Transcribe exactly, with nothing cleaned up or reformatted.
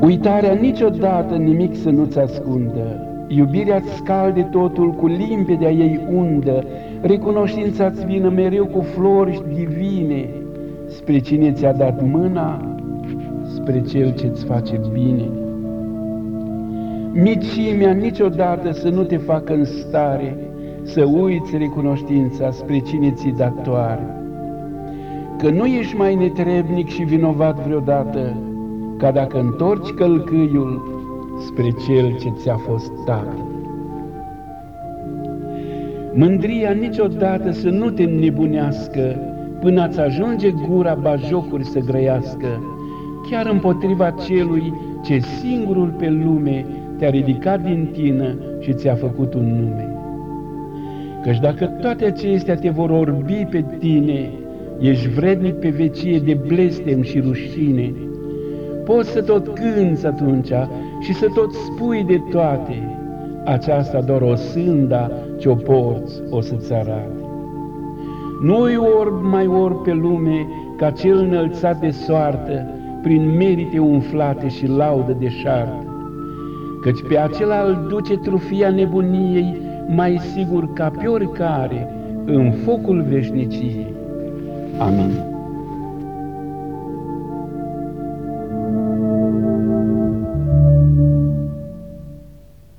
Uitarea niciodată nimic să nu-ți ascundă, iubirea-ți scalde totul cu limpedea ei undă, recunoștința-ți vină mereu cu flori divine, spre cine ți-a dat mâna, spre cel ce-ți face bine. Micimea niciodată să nu te facă în stare să uiți recunoștința spre cine ți-i datoare, că nu ești mai netrebnic și vinovat vreodată, ca dacă întorci călcâiul spre cel ce ți-a fost tată. Mândria niciodată să nu te înnebunească, până ați ajunge gura bajocuri să grăiască, chiar împotriva celui ce singurul pe lume te-a ridicat din tină și ți-a făcut un nume. Căci dacă toate acestea te vor orbi pe tine, ești vrednic pe vecie de blestem și rușine. Poți să tot cânți atunci și să tot spui de toate, aceasta doar o sânda ce-o porți o să-ți arate. Nu-i orb mai orb pe lume ca cel înălțat de soartă, prin merite umflate și laudă deșartă, căci pe acela îl duce trufia nebuniei mai sigur ca pe oricare în focul veșniciei. Amin.